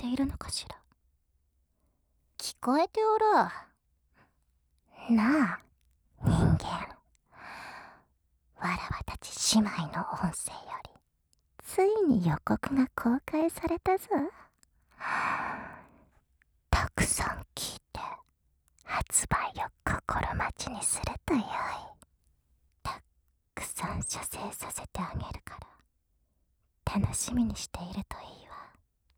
いるのかしら。聞こえておる。なあ、人間。わらわたち姉妹の音声より、ついに予告が公開されたぞ。たくさん聞いて、発売を心待ちにするとよい。たくさん射精させてあげるから、楽しみにしているといい。